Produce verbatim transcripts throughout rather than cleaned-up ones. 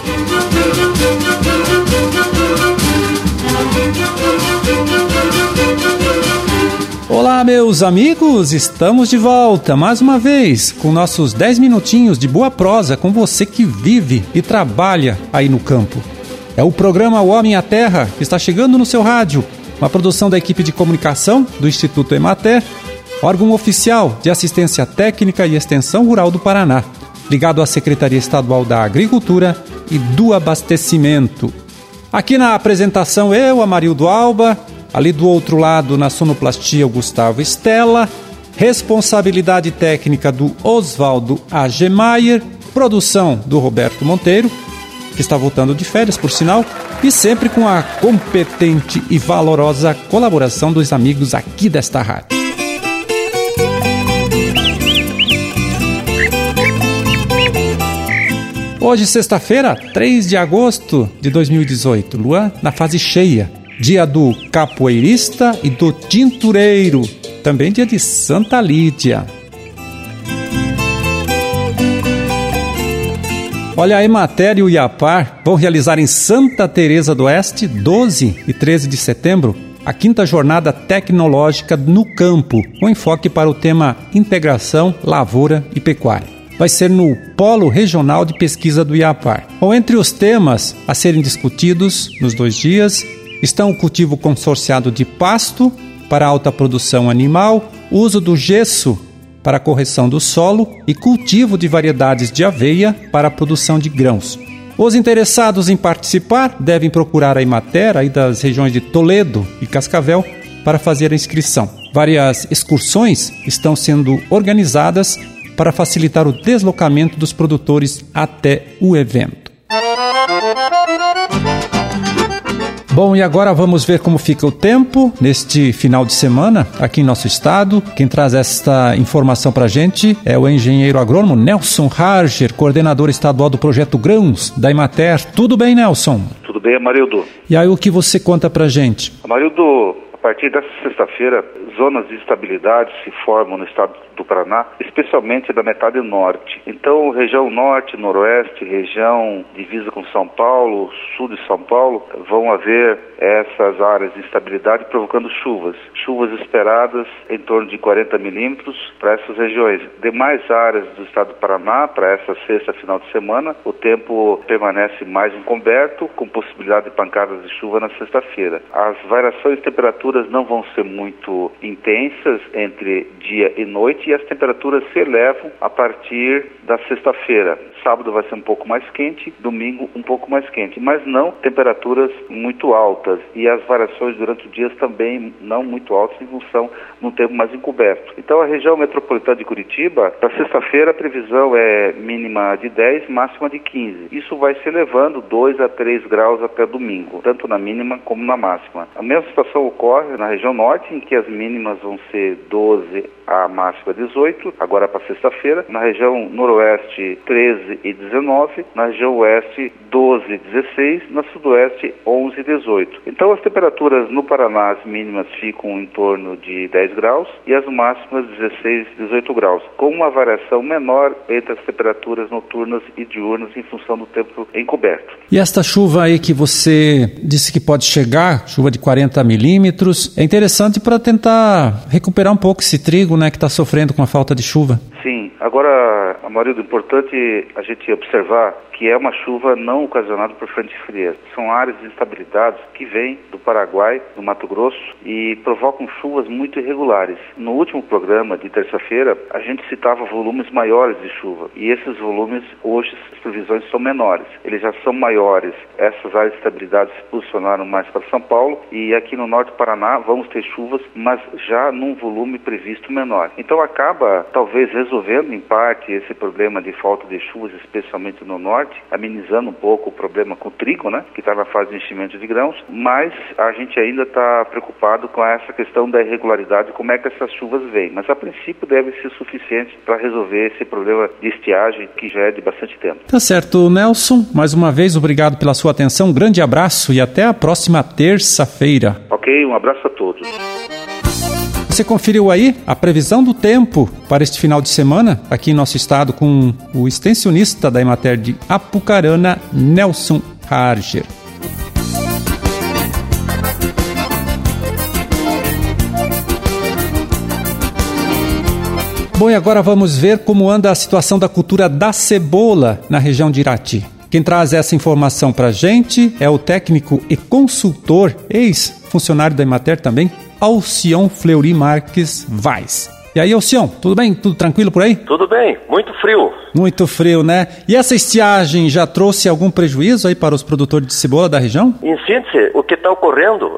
Olá, meus amigos, estamos de volta mais uma vez com nossos dez minutinhos de boa prosa com você que vive e trabalha aí no campo. É o programa O Homem e a Terra que está chegando no seu rádio, uma produção da equipe de comunicação do Instituto Emater, órgão oficial de assistência técnica e extensão rural do Paraná, ligado à Secretaria Estadual da Agricultura e do Abastecimento. Aqui na apresentação eu, Amarildo Alba, ali do outro lado na sonoplastia o Gustavo Stella, responsabilidade técnica do Oswaldo Agemeyer, produção do Roberto Monteiro, que está voltando de férias por sinal, e sempre com a competente e valorosa colaboração dos amigos aqui desta rádio. Hoje, sexta-feira, três de agosto de dois mil e dezoito, lua na fase cheia, dia do capoeirista e do tintureiro, também dia de Santa Lídia. Olha, a Emater e o IAPAR vão realizar em Santa Teresa do Oeste, doze e treze de setembro, a quinta jornada tecnológica no campo, com enfoque para o tema Integração, Lavoura e Pecuária. Vai ser no Polo Regional de Pesquisa do IAPAR. Bom, entre os temas a serem discutidos nos dois dias estão o cultivo consorciado de pasto para alta produção animal, uso do gesso para a correção do solo e cultivo de variedades de aveia para a produção de grãos. Os interessados em participar devem procurar a Emater aí das regiões de Toledo e Cascavel para fazer a inscrição. Várias excursões estão sendo organizadas para facilitar o deslocamento dos produtores até o evento. Bom, e agora vamos ver como fica o tempo neste final de semana aqui em nosso estado. Quem traz esta informação para a gente é o engenheiro agrônomo Nelson Harger, coordenador estadual do Projeto Grãos da Emater. Tudo bem, Nelson? Tudo bem, Amarildo. E aí, o que você conta para a gente? Amarildo, a partir dessa sexta-feira, zonas de instabilidade se formam no estado do Paraná, especialmente da metade norte. Então, região norte, noroeste, região divisa com São Paulo, sul de São Paulo, vão haver essas áreas de instabilidade provocando chuvas. Chuvas esperadas em torno de quarenta milímetros para essas regiões. Demais áreas do estado do Paraná, para essa sexta final de semana, o tempo permanece mais encoberto, com possibilidade de pancadas de chuva na sexta-feira. As variações de temperaturas não vão ser muito intensas entre dia e noite, e as temperaturas se elevam a partir da sexta-feira. Sábado vai ser um pouco mais quente, domingo um pouco mais quente, mas não temperaturas muito altas, e as variações durante o dia também não muito altas em função de um tempo mais encoberto. Então a região metropolitana de Curitiba, para sexta-feira a previsão é mínima de dez, máxima de quinze. Isso vai se elevando dois a três graus até domingo, tanto na mínima como na máxima. A mesma situação ocorre na região norte, em que as mínimas vão ser doze, a máxima dezoito, agora para sexta-feira. Na região noroeste, treze e dezenove. Na região oeste, doze e dezesseis. Na sudoeste, onze e dezoito. Então, as temperaturas no Paraná, as mínimas ficam em torno de dez graus e as máximas dezesseis e dezoito graus, com uma variação menor entre as temperaturas noturnas e diurnas em função do tempo encoberto. E esta chuva aí que você disse que pode chegar, chuva de quarenta milímetros, é interessante para tentar recuperar um pouco esse trigo, né, que está sofrendo com a falta de chuva. Sim, agora, Amarildo, importante a gente observar que é uma chuva não ocasionada por frentes frias. São áreas de instabilidade que vêm do Paraguai, do Mato Grosso, e provocam chuvas muito irregulares. No último programa de terça-feira, a gente citava volumes maiores de chuva, e esses volumes, hoje, as previsões são menores. Eles já são maiores. Essas áreas de estabilidade se posicionaram mais para São Paulo, e aqui no norte do Paraná vamos ter chuvas, mas já num volume previsto menor. Então acaba, talvez, resolvendo em parte esse problema de falta de chuvas, especialmente no norte, amenizando um pouco o problema com o trigo, né, que está na fase de enchimento de grãos, mas a gente ainda está preocupado com essa questão da irregularidade, como é que essas chuvas vêm. Mas a princípio deve ser suficiente para resolver esse problema de estiagem que já é de bastante tempo. Tá certo, Nelson. Mais uma vez, obrigado pela sua atenção. Um grande abraço e até a próxima terça-feira. Ok, um abraço a todos. Você conferiu aí a previsão do tempo para este final de semana aqui em nosso estado com o extensionista da Emater de Apucarana, Nelson Harger. Bom, e agora vamos ver como anda a situação da cultura da cebola na região de Irati. Quem traz essa informação para a gente é o técnico e consultor, ex-funcionário da Emater também, Alcion Fleury Marques Vaz. E aí, Alcion, tudo bem? Tudo tranquilo por aí? Tudo bem, muito frio. Muito frio, né? E essa estiagem já trouxe algum prejuízo aí para os produtores de cebola da região? Em síntese, o que está ocorrendo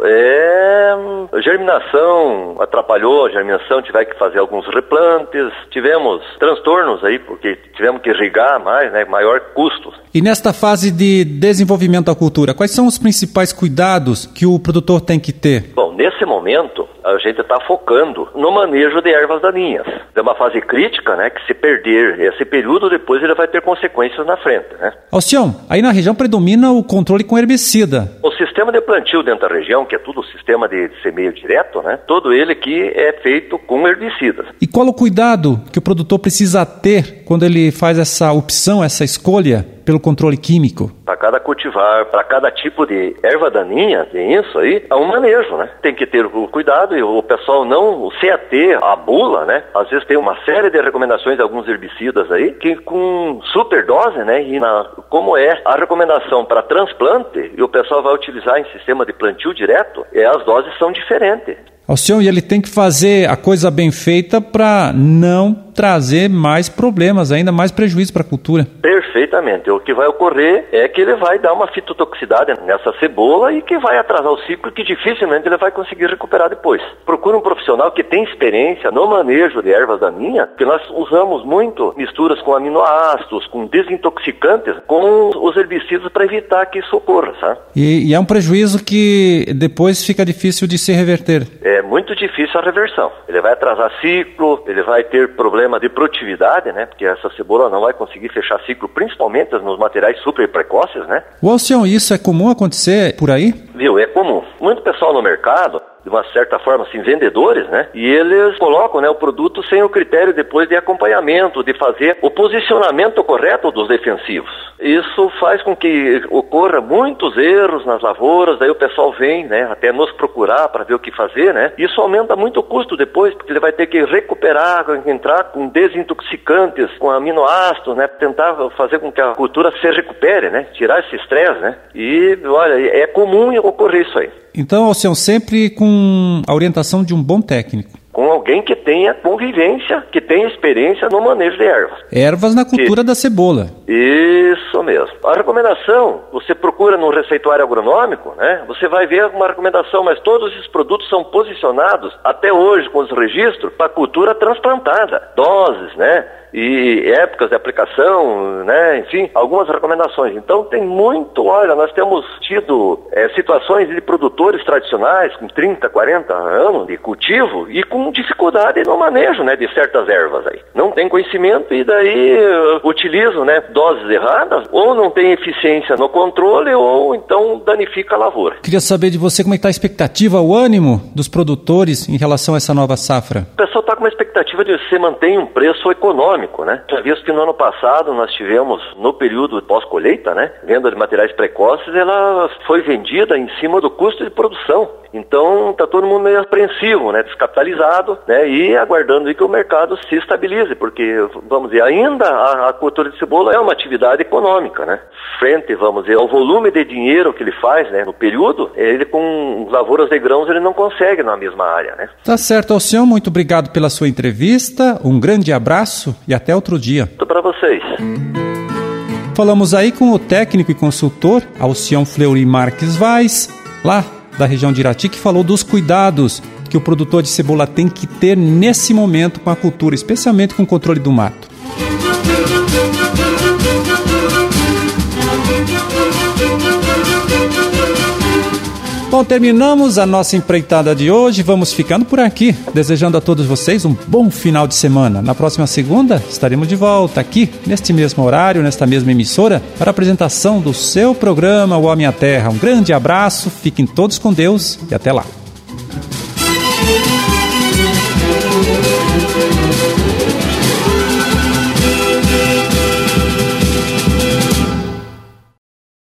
é a germinação, atrapalhou a germinação, tivemos que fazer alguns replantes, tivemos transtornos aí, porque tivemos que irrigar mais, né, maior custo. E nesta fase de desenvolvimento da cultura, quais são os principais cuidados que o produtor tem que ter? Bom, nesse momento, a gente está focando no manejo de ervas daninhas. É uma fase crítica, né, que se perder esse período, depois ele vai ter consequências na frente, né? Alcion, aí na região predomina o controle com herbicida. O sistema de plantio dentro da região, que é tudo o sistema de semeio direto, né, todo ele que é feito com herbicidas. E qual o cuidado que o produtor precisa ter quando ele faz essa opção, essa escolha pelo controle químico? Para cada cultivar, para cada tipo de erva daninha, tem isso aí, é um manejo, né? Tem que ter o cuidado e o pessoal não se ater à bula, né? Às vezes tem uma série de recomendações de alguns herbicidas aí, que com superdose, né? E na, como é a recomendação para transplante, e o pessoal vai utilizar em sistema de plantio direto, é, as doses são diferentes. Alcion, e ele tem que fazer a coisa bem feita para não trazer mais problemas, ainda mais prejuízo para a cultura. Perfeitamente. O que vai ocorrer é que ele vai dar uma fitotoxicidade nessa cebola e que vai atrasar o ciclo, que dificilmente ele vai conseguir recuperar depois. Procura um profissional que tem experiência no manejo de ervas daninhas, porque nós usamos muito misturas com aminoácidos, com desintoxicantes, com os herbicidas para evitar que isso ocorra, sabe? E, e é um prejuízo que depois fica difícil de se reverter. É muito difícil a reversão. Ele vai atrasar ciclo, ele vai ter problema de produtividade, né? Porque essa cebola não vai conseguir fechar ciclo, principalmente nos materiais super precoces, né? O Alcion, isso é comum acontecer por aí? Viu, é comum. Muito pessoal no mercado, de uma certa forma, assim, vendedores, né? E eles colocam, né, o produto sem o critério depois de acompanhamento, de fazer o posicionamento correto dos defensivos. Isso faz com que ocorra muitos erros nas lavouras, daí o pessoal vem, né, até nos procurar para ver o que fazer, né? Isso aumenta muito o custo depois, porque ele vai ter que recuperar, entrar com desintoxicantes, com aminoácidos, né? Tentar fazer com que a cultura se recupere, né? Tirar esse estresse, né? E, olha, é comum ocorrer isso aí. Então, Alcion, sempre com a orientação de um bom técnico. Com alguém que tenha convivência, que tenha experiência no manejo de ervas. Ervas na cultura que... da cebola. Isso mesmo. A recomendação, você procura no receituário agronômico, né? Você vai ver uma recomendação, mas todos esses produtos são posicionados, até hoje, com os registros, para cultura transplantada. Doses, né? E épocas de aplicação, né, enfim, algumas recomendações. Então tem muito, olha, nós temos tido é, situações de produtores tradicionais com trinta, quarenta anos de cultivo e com dificuldade no manejo, né, de certas ervas aí. Não tem conhecimento e daí uh, utilizam, né, doses erradas, ou não tem eficiência no controle ou então danifica a lavoura. Queria saber de você como é que está a expectativa, o ânimo dos produtores em relação a essa nova safra. O pessoal está com uma expectativa de se manter um preço econômico, né? Já visto que no ano passado nós tivemos, no período pós-colheita, né, venda de materiais precoces, ela foi vendida em cima do custo de produção. Então está todo mundo meio apreensivo, né, descapitalizado, né, e aguardando que o mercado se estabilize, porque, vamos dizer, ainda a, a cultura de cebola é uma atividade econômica, né? Frente, vamos dizer, ao volume de dinheiro que ele faz, né, no período, ele com lavouras de grãos ele não consegue na mesma área, né? Tá certo, Alcion, muito obrigado pela sua entrevista, um grande abraço e até outro dia. Tudo para vocês. Falamos aí com o técnico e consultor Alcion Fleury Marques Vaz, lá da região de Irati, que falou dos cuidados que o produtor de cebola tem que ter nesse momento com a cultura, especialmente com o controle do mato. Bom, terminamos a nossa empreitada de hoje. Vamos ficando por aqui, desejando a todos vocês um bom final de semana. Na próxima segunda estaremos de volta aqui, neste mesmo horário, nesta mesma emissora, para a apresentação do seu programa O Homem à Terra. Um grande abraço, fiquem todos com Deus e até lá.